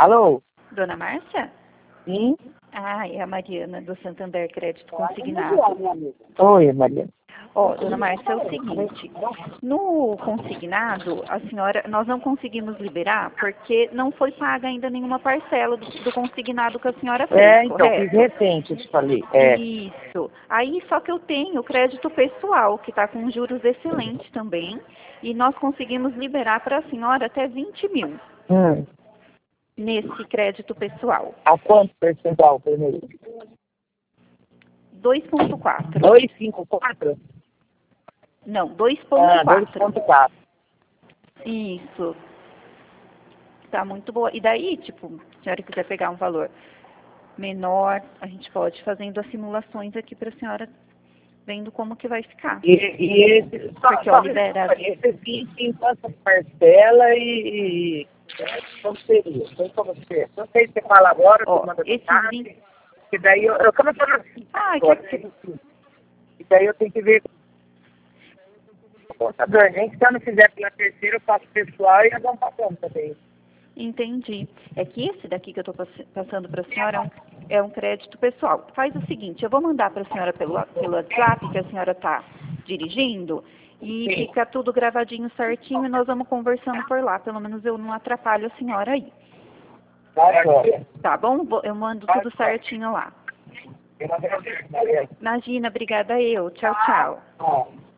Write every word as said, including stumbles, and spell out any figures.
Alô? Dona Márcia? Sim? Ah, é a Mariana do Santander Crédito Consignado. Oi, Mariana. Ó, dona Márcia, é o seguinte, no consignado, a senhora, nós não conseguimos liberar porque não foi paga ainda nenhuma parcela do, do consignado que a senhora fez, É, então, correto? fiz recente, eu te falei. É. Isso. Aí, só que eu tenho crédito pessoal, que está com juros excelentes também, e nós conseguimos liberar para a senhora até vinte mil Hum. nesse crédito pessoal. A quanto percentual primeiro? dois ponto quatro. dois vírgula cinquenta e quatro? Não, dois Ah, ponto dois quatro. vírgula quatro. Isso. Tá muito boa. E daí, tipo, se a senhora quiser pegar um valor menor, a gente pode ir fazendo as simulações aqui para a senhora vendo como que vai ficar. E, e esse, só, Porque, ó, só libera... esse vinte em quantas parcelas e, e como seria? Então, como você, não sei se você fala agora, Ó, você manda esses mensagem, vinte... que daí eu, eu como eu tô na Ah, agora, que... né? E daí eu tenho que ver com o contador, nem que se eu não fizer pela terceira, eu faço pessoal e nós vamos passando também. Entendi. É que esse daqui que eu estou passando para a senhora é um, é um crédito pessoal. Faz o seguinte, eu vou mandar para a senhora pelo, pelo WhatsApp, que a senhora está dirigindo, e Sim. fica tudo gravadinho certinho e nós vamos conversando por lá. Pelo menos eu não atrapalho a senhora aí. Tá, joia. Tá bom? Vou- Eu mando tudo certinho lá. Eu agradeço, Mariana. Imagina, obrigada eu. Tchau, tchau. Tá.